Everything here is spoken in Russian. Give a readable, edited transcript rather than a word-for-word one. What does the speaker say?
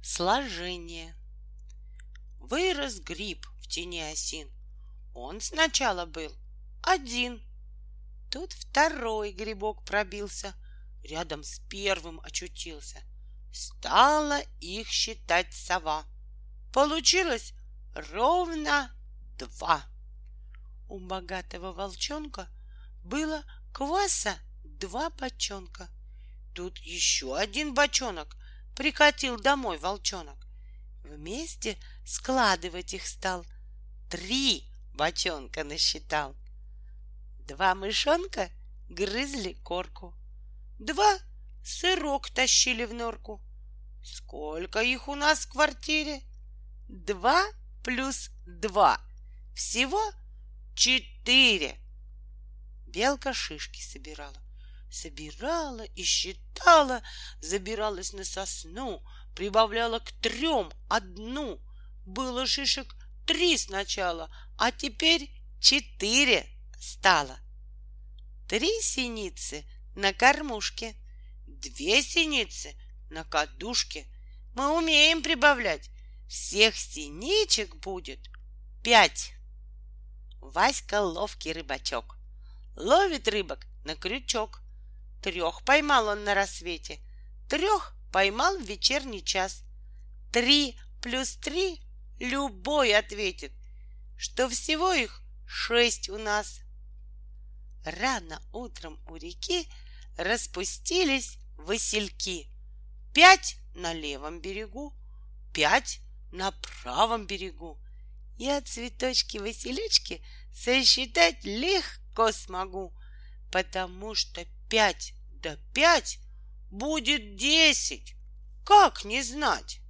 Сложение. Вырос гриб в тени осин. Он сначала был один. Тут второй грибок пробился, рядом с первым очутился. Стала их считать сова. Получилось ровно 2. У богатого волчонка было кваса 2 бочонка. Тут еще один бочонок прикатил домой волчонок. Вместе складывать их стал. 3 бочонка насчитал. 2 мышонка грызли корку. 2 сырок тащили в норку. Сколько их у нас в квартире? 2 плюс 2. Всего 4. Белка шишки собирала. Собирала и считала, забиралась на сосну, прибавляла к 3 1. Было шишек 3 сначала, а теперь 4 стало. 3 синицы на кормушке, 2 синицы на кадушке. Мы умеем прибавлять. Всех синичек будет 5. Васька ловкий рыбачок. Ловит рыбок на крючок. 3 поймал он на рассвете, 3 поймал в вечерний час. 3 плюс 3 любой ответит, что всего их 6 у нас. Рано утром у реки распустились васильки. 5 на левом берегу, 5 на правом берегу. Я цветочки-василечки сосчитать легко смогу, потому что 5 да 5 будет 10. Как не знать?